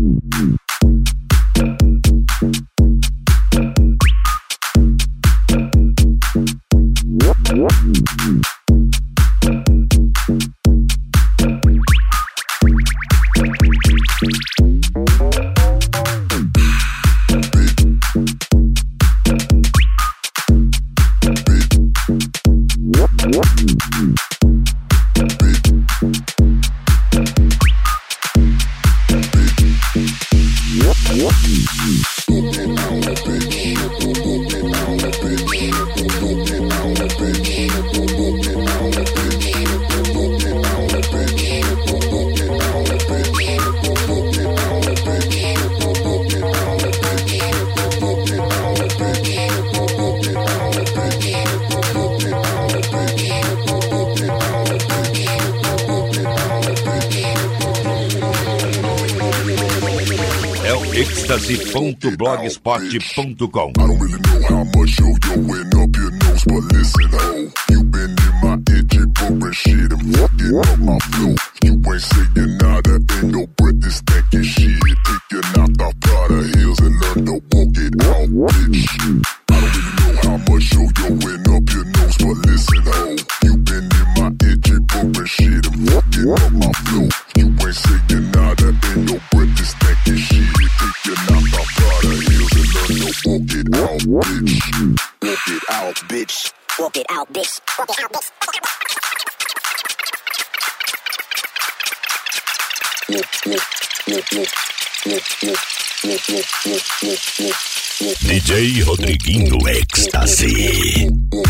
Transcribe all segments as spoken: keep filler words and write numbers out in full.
êxtase ponto blogspot ponto com. I don't really know how much yo yo went up your nose, but listen, ho, you been in my itchy book and shit and fucking up my flow. You ain't saying nada, ain't no breath, this stanky shit. Take your knocked off Prada heels and learn to walk it out, bitch. I don't really know how much yo yo went up your nose, but listen, ho, you been in my itchy book and shit and fucking up my flow. You ain't saying nada, ain't no breath, this stanky shit. Take your knocked off Prada heels and learn to walk it out, bitch. Walk it out, bitch. Walk it out, bitch. Walk it out, bitch. D J Rodriguinho Êxtase.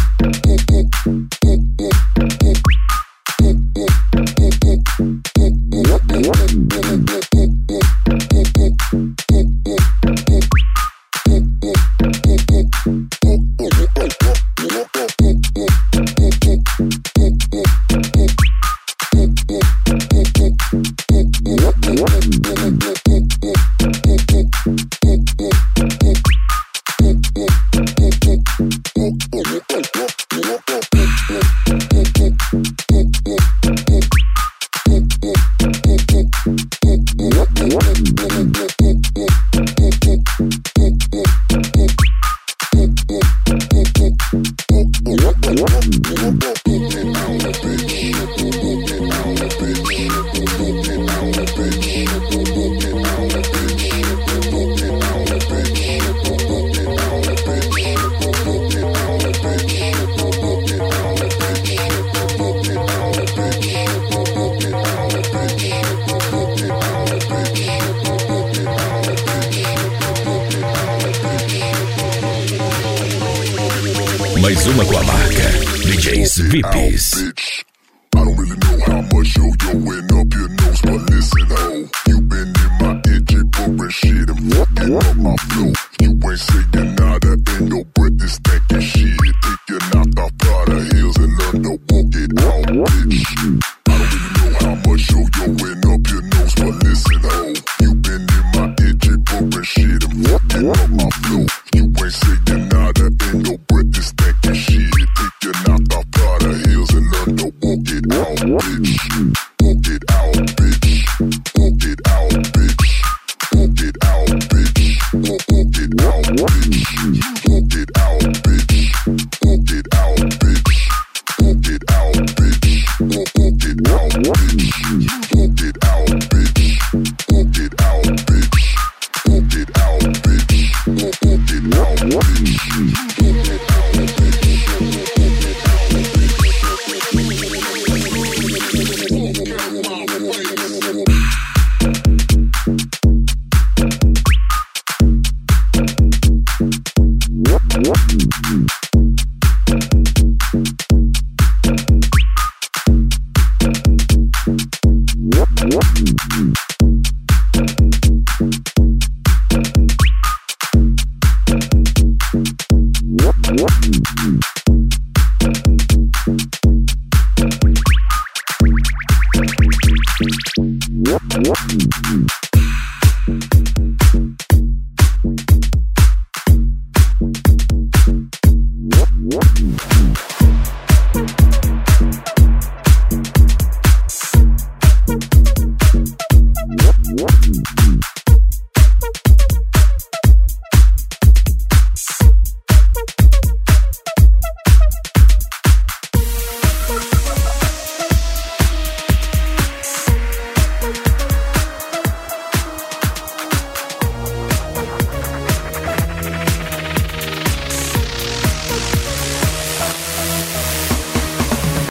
Mais uma com a marca D Js V Ps. I don't really know how much yo yo went up your nose, but listen, ho, you been in my itchy book and shit and fucking up my flow. You ain't saying nada, ain't no breath, this stanky shit. Take your knocked off Prada heels and learn to walk it out, bitch. I don't really know how much yo yo went up your nose, but listen, ho, you been in my itchy book and shit and fucking up my flow. You ain't saying nada, ain't no breath, this stanky shit. Take your knocked off Prada heels and learn to walk it out, bitch. Walk it out, bitch. Walk it out, bitch. Walk it out, bitch. Walk it out, bitch.